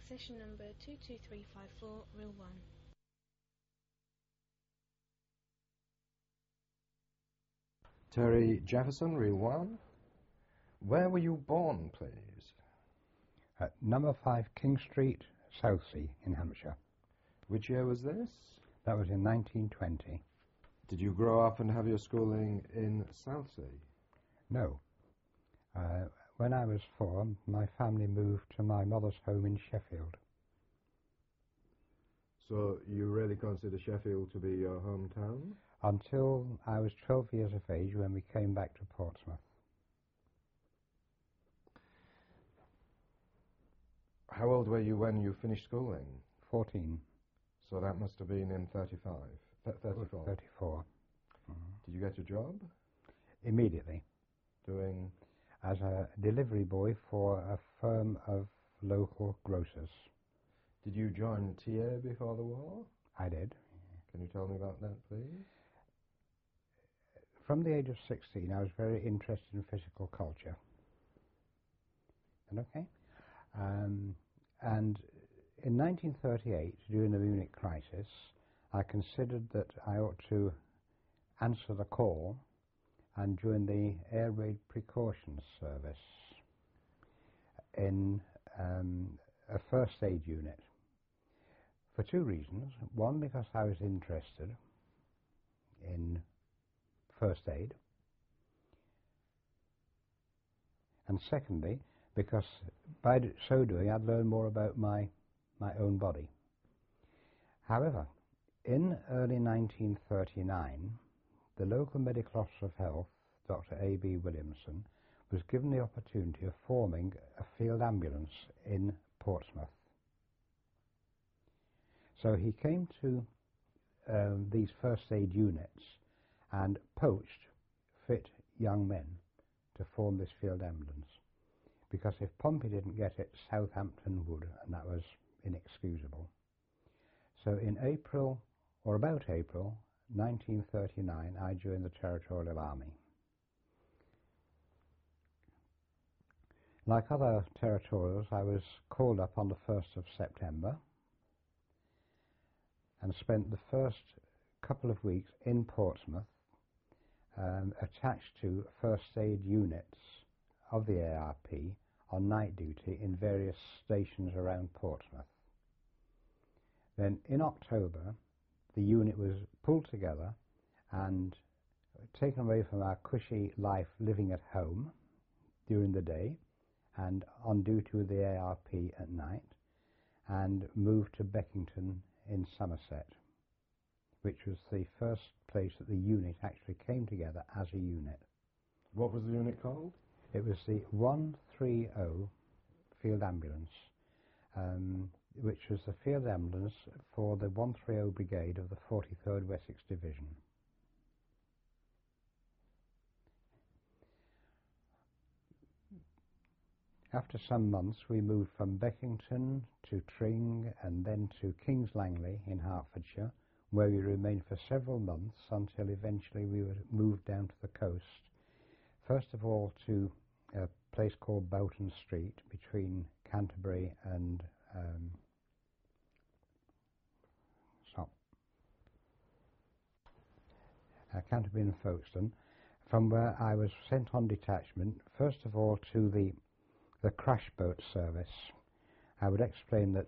session number 22354, reel 1. Terry Jefferson, reel 1. Where were you born, please? At number 5 King Street, Southsea in Hampshire. Which year was this? That was in 1920. Did you grow up and have your schooling in Southsea? No. When I was 4, my family moved to my mother's home in Sheffield. So you really consider Sheffield to be your hometown? Until I was 12 years of age when we came back to Portsmouth. How old were you when you finished schooling? 14. So that must have been in 34. 34. Did you get a job? Immediately. Doing? As a delivery boy for a firm of local grocers. Did you join TA before the war? I did. Can you tell me about that, please? From the age of 16, I was very interested in physical culture. And okay? And in 1938, during the Munich crisis, I considered that I ought to answer the call and join the Air Raid Precautions Service in a first aid unit. For 2 reasons. One, because I was interested in first aid. And secondly, because by so doing I'd learn more about my own body. However, in early 1939, the local medical officer of health, Dr. A.B. Williamson, was given the opportunity of forming a field ambulance in Portsmouth. So he came to these first aid units and poached fit young men to form this field ambulance. Because if Pompey didn't get it, Southampton would, and that was inexcusable. So in April, or about April, 1939, I joined the Territorial Army. Like other territorials, I was called up on the 1st of September and spent the first couple of weeks in Portsmouth attached to first aid units of the ARP on night duty in various stations around Portsmouth. Then in October, the unit was pulled together and taken away from our cushy life living at home during the day and on duty with the ARP at night, and moved to Beckington in Somerset, which was the first place that the unit actually came together as a unit. What was the unit called? It was the 130 Field Ambulance, which was the field ambulance for the 130 Brigade of the 43rd Wessex Division. After some months, we moved from Beckington to Tring and then to Kings Langley in Hertfordshire, where we remained for several months until eventually we were moved down to the coast. First of all to a place called Boughton Street between Canterbury and Canterbury and Folkestone, from where I was sent on detachment, first of all to the crash boat service. I would explain that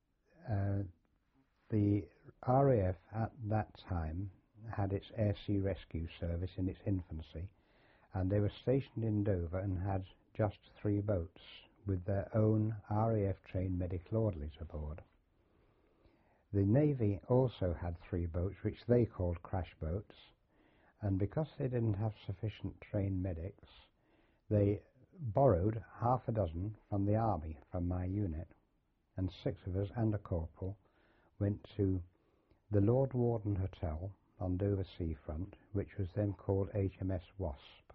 the RAF at that time had its air-sea rescue service in its infancy, and they were stationed in Dover and had just 3 boats with their own RAF-trained medical orderlies aboard. The Navy also had 3 boats, which they called crash boats, and because they didn't have sufficient trained medics, they borrowed half a dozen from the Army, from my unit, and 6 of us and a corporal went to the Lord Warden Hotel on Dover seafront, which was then called HMS Wasp.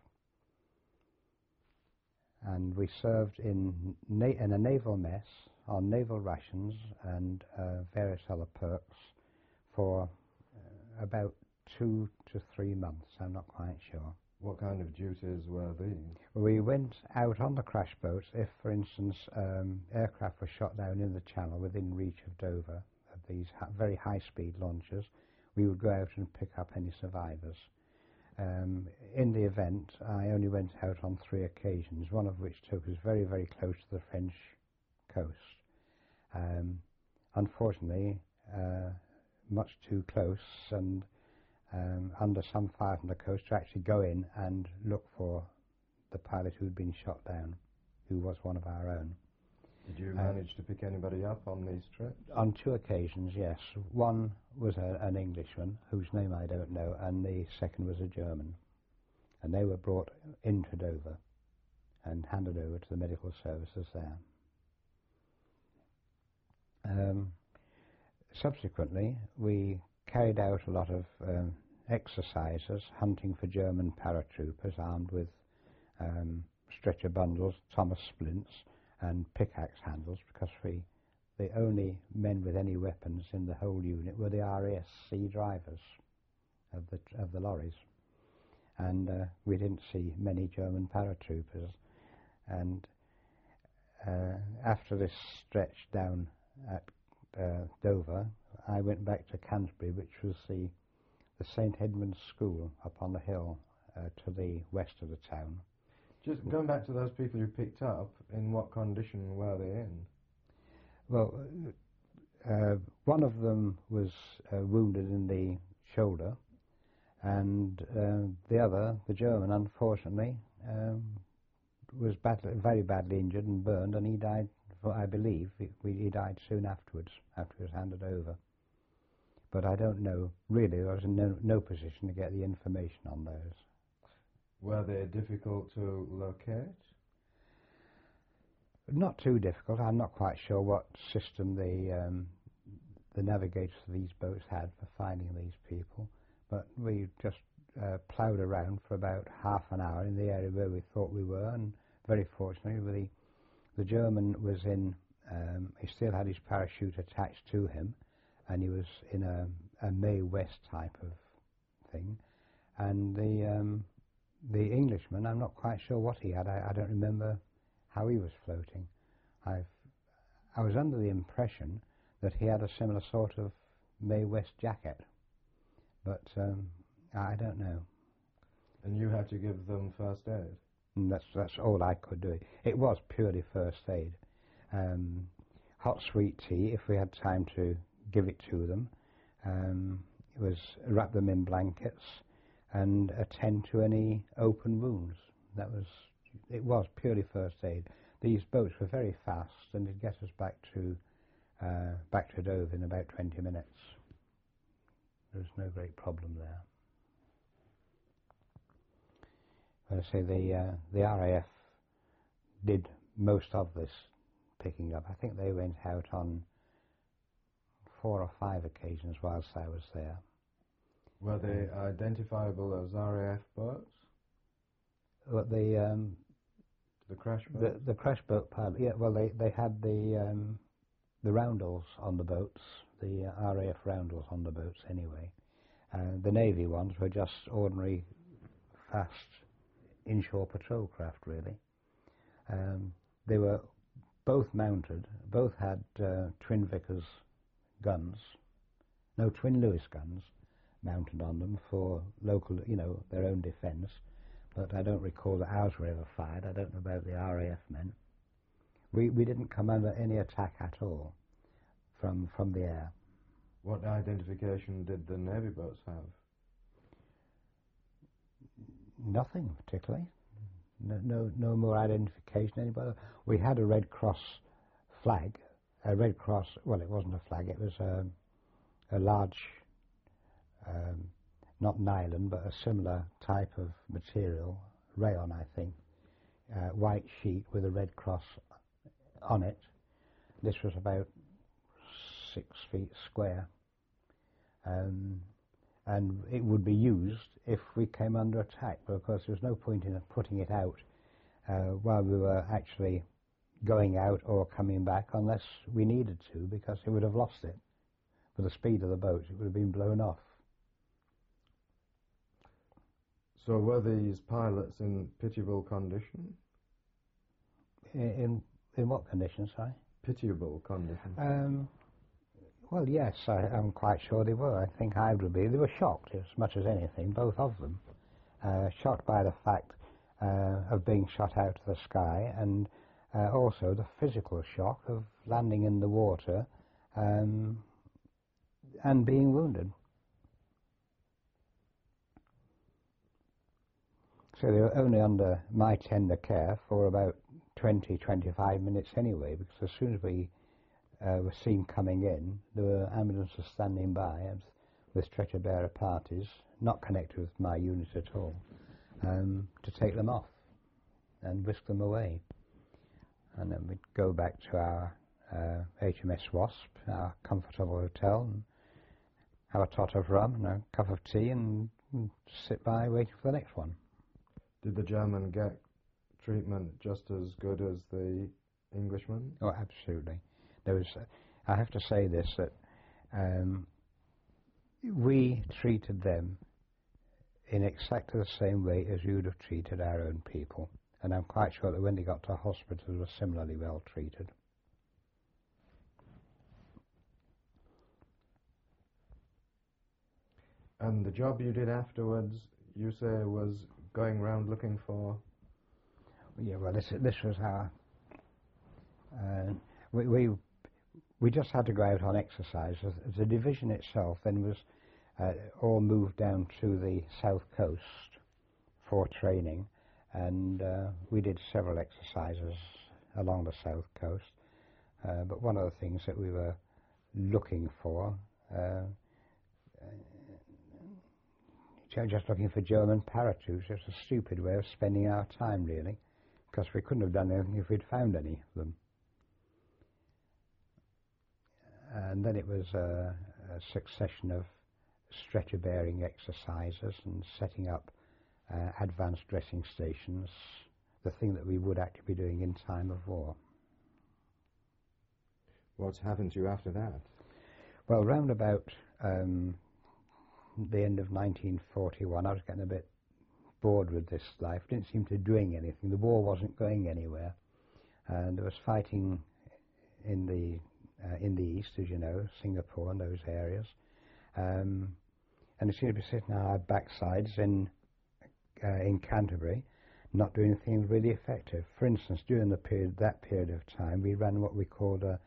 And we served in a naval mess on naval rations and various other perks for about 2 to 3 months, I'm not quite sure. What kind of duties were these? We went out on the crash boats if, for instance, aircraft were shot down in the channel within reach of Dover, of these very high-speed launchers. We would go out and pick up any survivors. In the event, I only went out on 3 occasions, one of which took us very, very close to the French coast. Unfortunately, much too close and under some fire from the coast to actually go in and look for the pilot who had been shot down, who was one of our own. Did you manage to pick anybody up on these trips? On 2 occasions, yes. One was an Englishman, whose name I don't know, and the second was a German. And they were brought into Dover and handed over to the medical services there. Subsequently, we carried out a lot of exercises, hunting for German paratroopers armed with stretcher bundles, Thomas splints, and pickaxe handles, because the only men with any weapons in the whole unit were the RASC drivers of the lorries, and we didn't see many German paratroopers. And after this stretch down at Dover, I went back to Canterbury, which was the St Edmund's School up on the hill to the west of the town. Just going back to those people you picked up, in what condition were they in? Well, one of them was wounded in the shoulder, and the other, the German, unfortunately, was very badly injured and burned, and he died, I believe, he died soon afterwards, after he was handed over. But I don't know, really, I was in no position to get the information on those. Were they difficult to locate? Not too difficult. I'm not quite sure what system the navigators of these boats had for finding these people, but we just ploughed around for about half an hour in the area where we thought we were, and very fortunately, the German was in, he still had his parachute attached to him, and he was in a Mae West type of thing, and the Englishman, I'm not quite sure what he had. I don't remember how he was floating. I was under the impression that he had a similar sort of Mae West jacket, but I don't know. And you had to give them first aid? And that's all I could do. It was purely first aid. Hot sweet tea, if we had time to give it to them. It was wrap them in blankets and attend to any open wounds. It was purely first aid. These boats were very fast, and it'd get us back to Dover in about 20 minutes. There was no great problem there. But I say the RAF did most of this picking up. I think they went out on 4 or 5 occasions whilst I was there. Were they identifiable as RAF boats? Well, The crash boats? The crash boat pilot, yeah, well, they had the roundels on the boats, the RAF roundels on the boats anyway. The Navy ones were just ordinary fast inshore patrol craft, really. They were both mounted, both had twin Vickers guns, no, twin Lewis guns mounted on them for local, their own defence, but I don't recall that ours were ever fired. I don't know about the RAF men. We didn't come under any attack at all from the air. What identification did the Navy boats have? Nothing particularly. No more identification. Anybody? We had a Red Cross flag. A Red Cross. Well, it wasn't a flag. It was a large, not nylon, but a similar type of material, rayon, I think. White sheet with a Red Cross on it. This was about 6 feet square. And it would be used if we came under attack, but of course there was no point in putting it out while we were actually going out or coming back unless we needed to, because it would have lost it. For the speed of the boat, it would have been blown off. So were these pilots in pitiable condition? In what conditions, sorry? Pitiable condition. Well, yes, I'm quite sure they were. I think I would be. They were shocked as much as anything, both of them. Shocked by the fact of being shot out of the sky, and also the physical shock of landing in the water and being wounded. So they were only under my tender care for about 20-25 minutes anyway, because as soon as we were seen coming in, there were ambulances standing by with stretcher bearer parties, not connected with my unit at all, to take them off and whisk them away. And then we'd go back to our HMS Wasp, our comfortable hotel, and have a tot of rum and a cup of tea and sit by waiting for the next one. Did the German get treatment just as good as the Englishman? Oh, absolutely. There was, I have to say this, that we treated them in exactly the same way as we would have treated our own people. And I'm quite sure that when they got to hospital, they were similarly well treated. And the job you did afterwards, you say, was going round looking for? Yeah, well, this was our... we just had to go out on exercise. The division itself then was all moved down to the south coast for training, and we did several exercises along the south coast. But one of the things that we were looking for, just looking for German paratroops. It's a stupid way of spending our time, really, because we couldn't have done anything if we'd found any of them. And then it was a succession of stretcher-bearing exercises and setting up advanced dressing stations, the thing that we would actually be doing in time of war. What's happened to you after that? Well, round about the end of 1941, I was getting a bit bored with this life. Didn't seem to be doing anything. The war wasn't going anywhere, and there was fighting in the east, as you know, Singapore and those areas, and we seemed to be sitting on our backsides in Canterbury, not doing anything really effective. For instance, during that period of time, we ran what we called a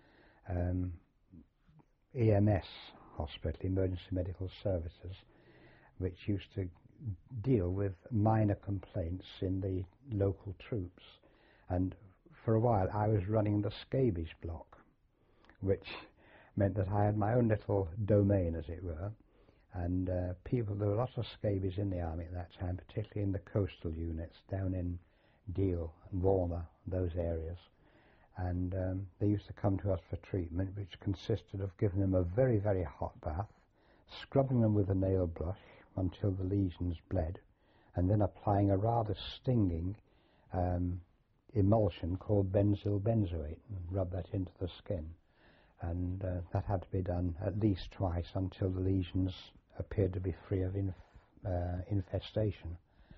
EMS hospital, Emergency Medical Services, which used to deal with minor complaints in the local troops. And for a while I was running the scabies block, which meant that I had my own little domain, as it were, and there were lots of scabies in the army at that time, particularly in the coastal units down in Deal and Walmer, those areas. And they used to come to us for treatment, which consisted of giving them a very, very hot bath, scrubbing them with a nail brush until the lesions bled, and then applying a rather stinging emulsion called benzyl benzoate and rub that into the skin. And that had to be done at least twice until the lesions appeared to be free of infestation.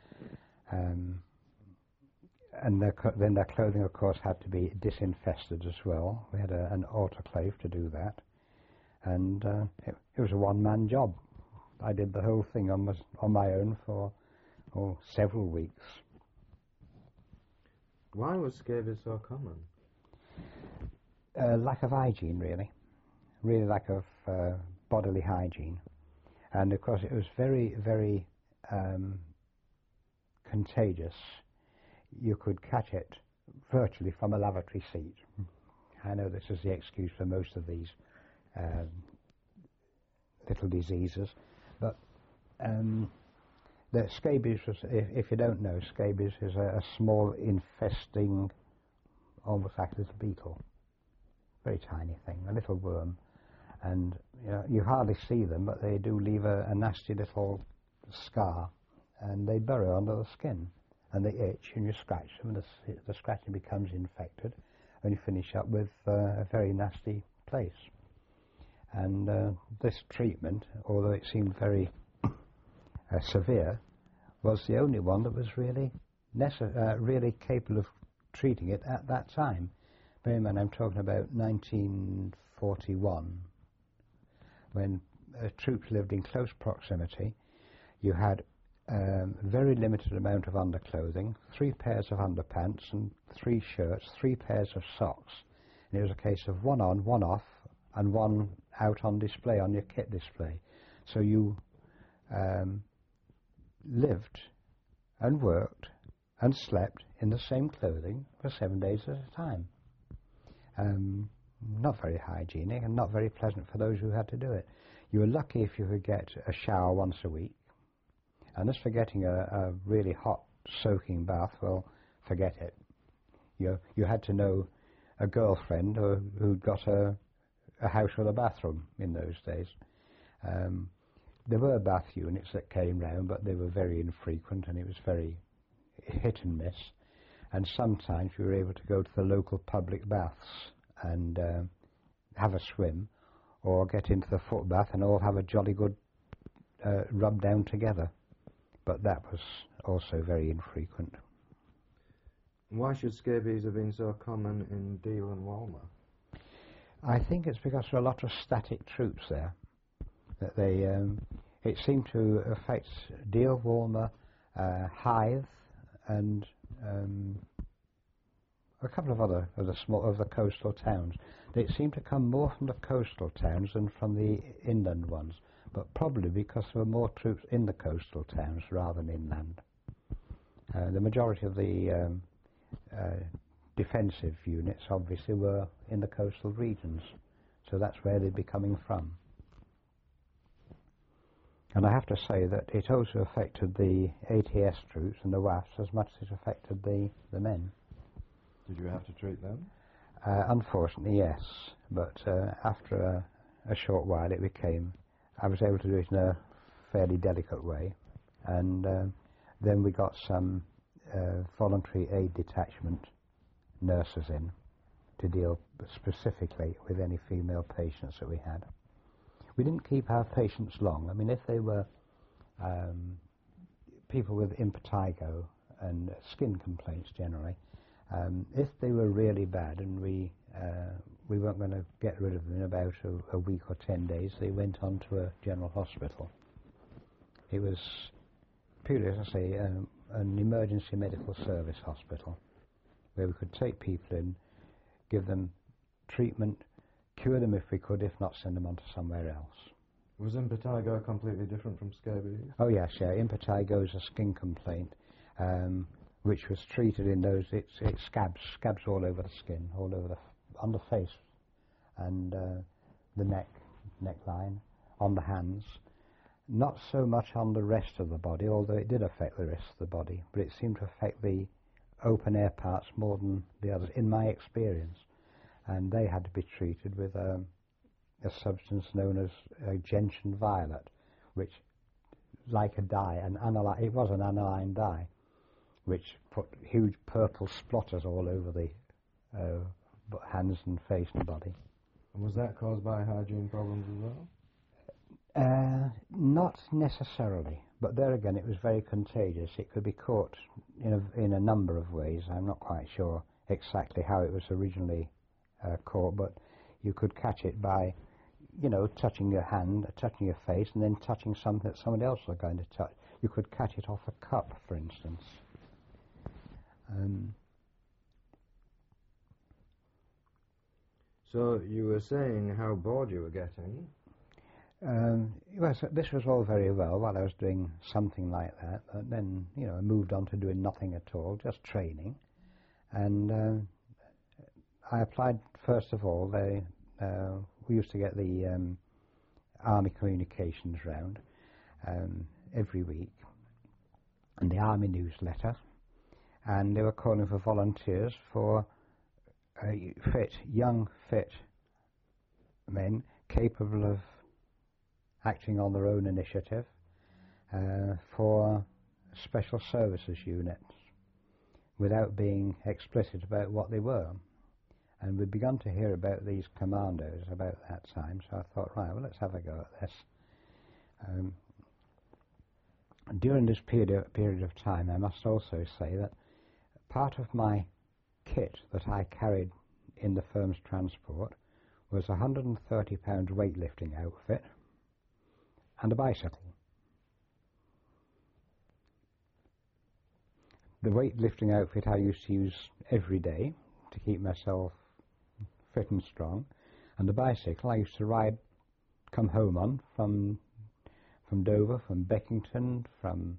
And then their clothing, of course, had to be disinfested as well. We had an autoclave to do that. And it was a one-man job. I did the whole thing on my own for several weeks. Why was scabies so common? Lack of hygiene, really. Really lack of bodily hygiene. And, of course, it was very, very contagious. You could catch it virtually from a lavatory seat. I know this is the excuse for most of these little diseases, but the scabies was, if you don't know, scabies is a small infesting, almost like a little beetle, very tiny thing, a little worm, and you hardly see them, but they do leave a nasty little scar, and they burrow under the skin. And they itch, and you scratch them, and the scratching becomes infected, and you finish up with a very nasty place. And this treatment, although it seemed very severe, was the only one that was really really capable of treating it at that time. Bear in mind, I'm talking about 1941, when troops lived in close proximity. You had very limited amount of underclothing, 3 pairs of underpants and 3 shirts, 3 pairs of socks. And it was a case of one on, one off, and one out on display, on your kit display. So you lived and worked and slept in the same clothing for 7 days at a time. Not very hygienic and not very pleasant for those who had to do it. You were lucky if you could get a shower once a week. And as for getting a really hot soaking bath, well, forget it. You had to know a girlfriend who'd got a house with a bathroom in those days. There were bath units that came round, but they were very infrequent, and it was very hit and miss. And sometimes we were able to go to the local public baths and have a swim, or get into the foot bath and all have a jolly good rub down together. But that was also very infrequent. Why should scabies have been so common in Deal and Walmer? I think it's because there are a lot of static troops there. That they, it seemed to affect Deal, Walmer, Hythe, and a couple of other of the coastal towns. They seemed to come more from the coastal towns than from the inland ones, but probably because there were more troops in the coastal towns rather than inland. The majority of the defensive units obviously were in the coastal regions, so that's where they'd be coming from. And I have to say that it also affected the ATS troops and the WAFs as much as it affected the men. Did you have to treat them? Unfortunately, yes, but after a short while I was able to do it in a fairly delicate way, and then we got some voluntary aid detachment nurses in to deal specifically with any female patients that we had. We didn't keep our patients long. I mean, if they were people with impetigo and skin complaints generally, if they were really bad and we weren't going to get rid of them in about a week or 10 days, they went on to a general hospital. It was purely, as I say, an emergency medical service hospital where we could take people in, give them treatment, cure them if we could, if not send them on to somewhere else. Was impetigo completely different from scabies? Oh yes, yeah. Impetigo is a skin complaint, which was treated in those. It's scabs all over the skin, all over on the face, and the neckline, on the hands. Not so much on the rest of the body, although it did affect the rest of the body, but it seemed to affect the open air parts more than the others, in my experience. And they had to be treated with a substance known as gentian violet, which, like a dye, it was an aniline dye, which put huge purple splotters all over the hands and face and body. And was that caused by hygiene problems as well? Not necessarily, but there again it was very contagious. It could be caught in a number of ways. I'm not quite sure exactly how it was originally caught, but you could catch it by, touching your hand, touching your face, and then touching something that somebody else was going to touch. You could catch it off a cup, for instance. So you were saying how bored you were getting. Well, so this was all very well while I was doing something like that, but then, I moved on to doing nothing at all, just training. And I applied, first of all, we used to get the Army communications round every week, and the Army newsletter, and they were calling for volunteers for young, fit men capable of acting on their own initiative for special services units without being explicit about what they were. And we'd begun to hear about these commandos about that time, so I thought, right, well, let's have a go at this. During this period of time, I must also say that part of my kit that I carried in the firm's transport was a £130 weightlifting outfit and a bicycle. The weightlifting outfit I used to use every day to keep myself fit and strong, and the bicycle I used to come home on from Dover, from Beckington, from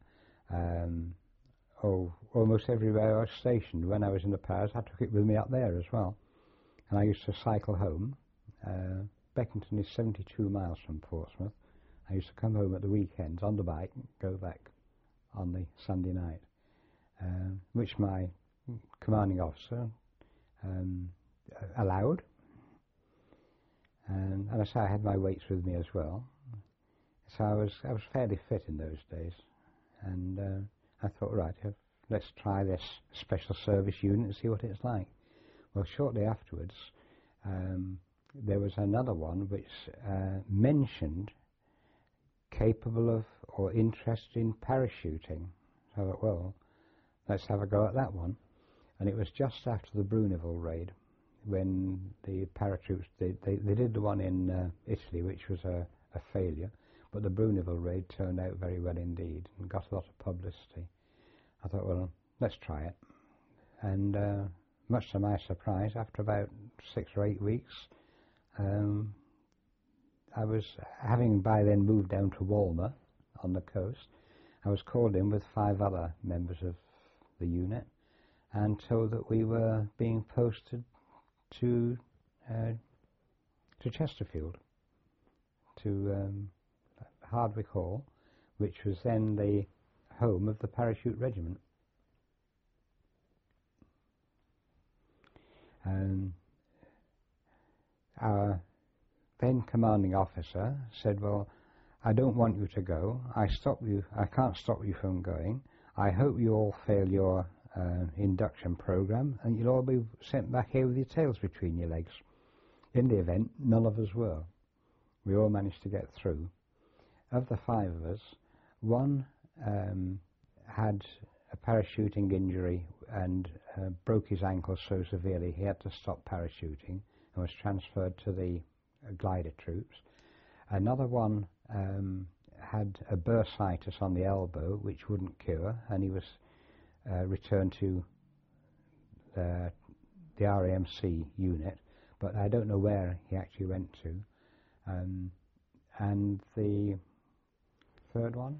almost everywhere I was stationed. When I was in the Paras, I took it with me up there as well. And I used to cycle home. Beckington is 72 miles from Portsmouth. I used to come home at the weekends on the bike and go back on the Sunday night, which my commanding officer allowed. And as I say, I had my weights with me as well. So I was fairly fit in those days, and I thought, right, let's try this special service unit and see what it's like. Well, shortly afterwards, there was another one which mentioned capable of or interested in parachuting. So I thought, well, let's have a go at that one. And it was just after the Bruneville raid, when the paratroops, they did the one in Italy, which was a failure. But the Bruneville raid turned out very well indeed and got a lot of publicity. I thought, well, let's try it. And much to my surprise, after about 6 or 8 weeks, I was, having by then moved down to Walmer on the coast, I was called in with 5 other members of the unit and told that we were being posted to Chesterfield, to Hardwick Hall, which was then the home of the Parachute Regiment. Our then commanding officer said, well, I don't want you to go. I can't stop you from going. I hope you all fail your induction program and you'll all be sent back here with your tails between your legs. In the event, none of us were. We all managed to get through. Of the 5 of us, one had a parachuting injury and broke his ankle so severely he had to stop parachuting and was transferred to the glider troops. Another one had a bursitis on the elbow which wouldn't cure, and he was returned to the RAMC unit, but I don't know where he actually went to. And the third one,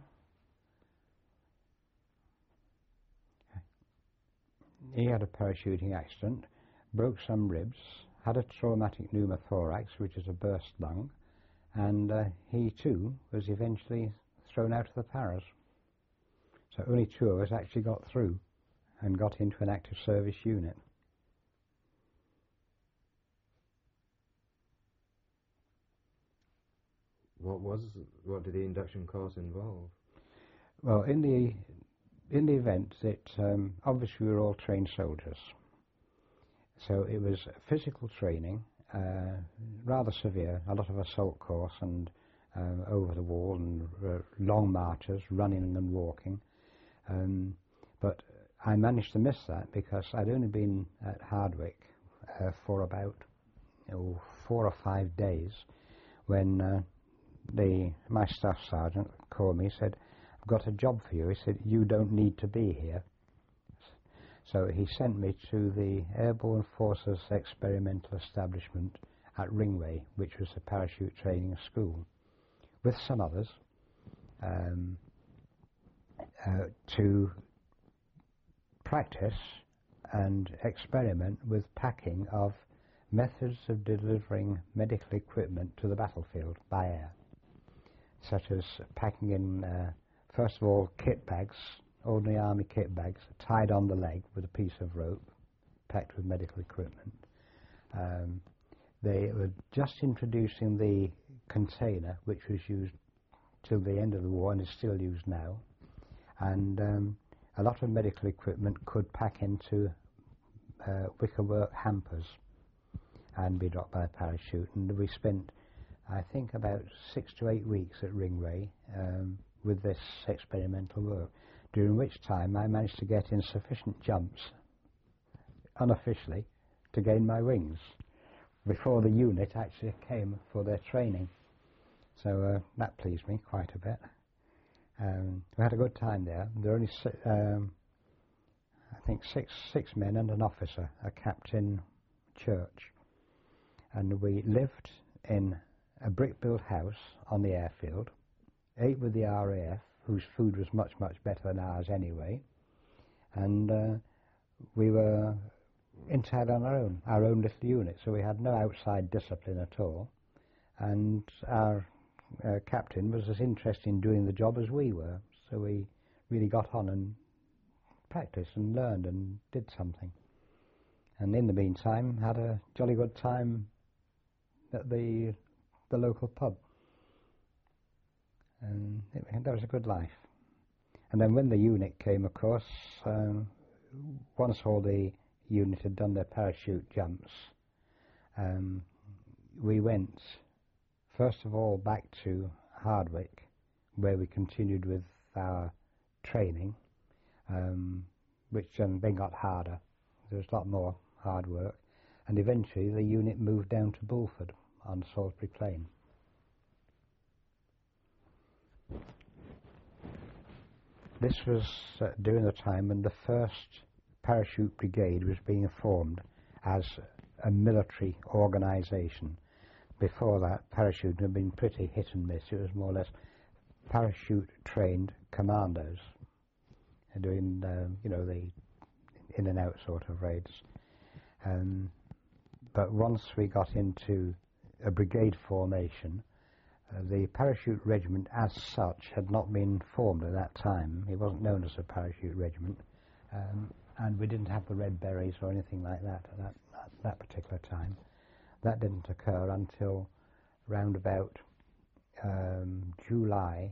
he had a parachuting accident, broke some ribs, had a traumatic pneumothorax, which is a burst lung, and he too was eventually thrown out of the Paras. So only 2 of us actually got through and got into an active service unit. What did the induction course involve? Well, in the event, obviously we were all trained soldiers, so it was physical training, rather severe, a lot of assault course and over the wall and long marches, running and walking. But I managed to miss that because I'd only been at Hardwick for about 4 or 5 days when my staff sergeant called me and said, I've got a job for you. He said, you don't need to be here. So he sent me to the Airborne Forces Experimental Establishment at Ringway, which was a parachute training school, with some others, to practice and experiment with packing of methods of delivering medical equipment to the battlefield by air, such as packing in, first of all, kit bags, ordinary army kit bags, tied on the leg with a piece of rope, packed with medical equipment. They were just introducing the container, which was used till the end of the war and is still used now, and a lot of medical equipment could pack into wickerwork hampers and be dropped by parachute. And we spent, I think, about 6 to 8 weeks at Ringway with this experimental work, during which time I managed to get in sufficient jumps, unofficially, to gain my wings before the unit actually came for their training. So that pleased me quite a bit. We had a good time there. There were only I think six men and an officer, a captain church, and we lived in a brick-built house on the airfield, ate with the RAF, whose food was much better than ours anyway, and we were entirely on our own little unit, so we had no outside discipline at all, and our captain was as interested in doing the job as we were, so we really got on and practiced and learned and did something. And in the meantime had a jolly good time at the local pub, and that was a good life. And then when the unit came, of course, once all the unit had done their parachute jumps, we went first of all back to Hardwick, where we continued with our training, which then got harder. There was a lot more hard work, and eventually the unit moved down to Bulford on Salisbury Plain. This was during the time when the 1st Parachute Brigade was being formed as a military organisation. Before that, parachuting had been pretty hit and miss. It was more or less parachute-trained commandos doing, the in-and-out sort of raids. But once we got into a brigade formation, the parachute regiment as such had not been formed at that time. It wasn't known as a parachute regiment, and we didn't have the red berets or anything like that at that particular time. That didn't occur until round about July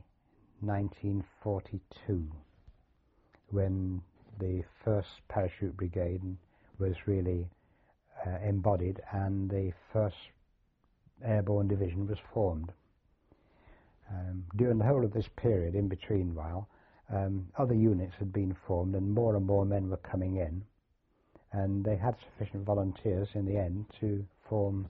1942, when the 1st Parachute Brigade was really embodied and the 1st Airborne Division was formed. During the whole of this period, in between while, other units had been formed and more men were coming in, and they had sufficient volunteers in the end to form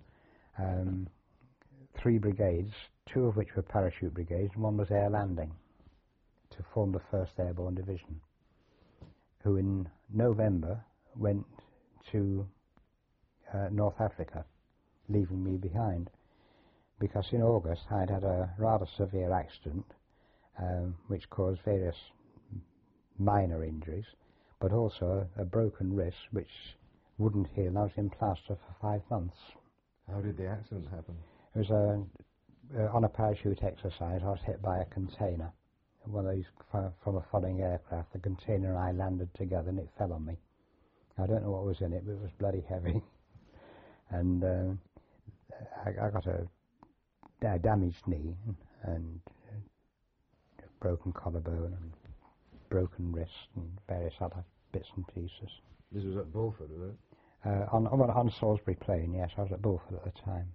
3 brigades, 2 of which were parachute brigades and 1 was air landing, to form the 1st Airborne Division, who in November went to North Africa, leaving me behind, because in August I'd had a rather severe accident which caused various minor injuries, but also a broken wrist which wouldn't heal, and I was in plaster for 5 months. How did the accident happen? It was on a parachute exercise. I was hit by a container, one of these from a following aircraft. The container and I landed together and it fell on me. I don't know what was in it, but it was bloody heavy. And I got a damaged knee and a broken collarbone and broken wrist and various other bits and pieces. This was at Bulford, was it? On Salisbury Plain, yes. I was at Bulford at the time.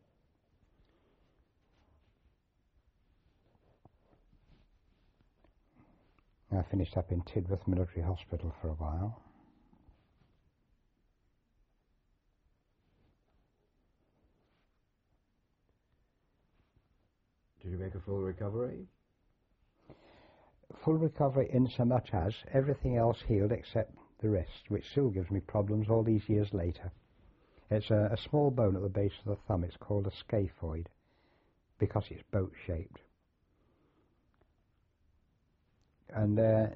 I finished up in Tidworth Military Hospital for a while. Did you make a full recovery? Full recovery in so much as everything else healed except the wrist, which still gives me problems all these years later. It's a small bone at the base of the thumb. It's called a scaphoid because it's boat-shaped. And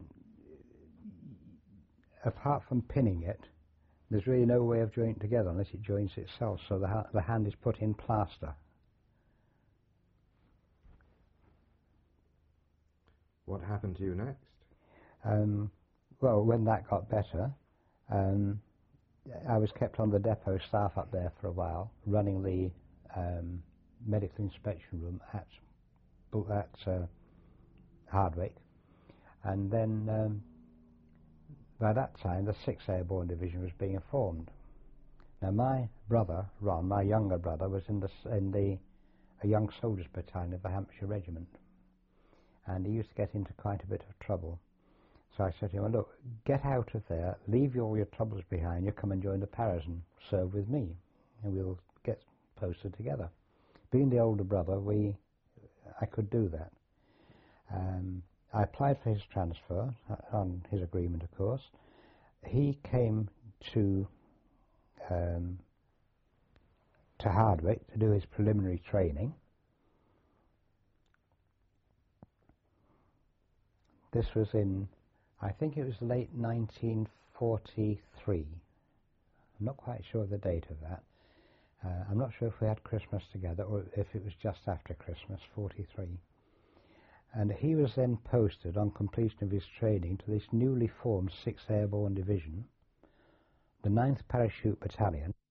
apart from pinning it, there's really no way of joining it together unless it joins itself, so the hand is put in plaster. What happened to you next? Well, when that got better, I was kept on the depot staff up there for a while, running the medical inspection room at Hardwick. And then by that time, the 6th Airborne Division was being formed. Now, my brother, Ron, my younger brother, was in a Young Soldiers Battalion of the Hampshire Regiment. and he used to get into quite a bit of trouble. So I said to him, look, get out of there, leave all your troubles behind you, come and join the Paras and serve with me, and we'll get posted together. Being the older brother, I could do that. I applied for his transfer, on his agreement, of course. He came to Hardwick to do his preliminary training. This was in, I think it was late 1943. I'm not quite sure of the date of that. I'm not sure if we had Christmas together or if it was just after Christmas, 43. And he was then posted on completion of his training to this newly formed 6th Airborne Division, the 9th Parachute Battalion.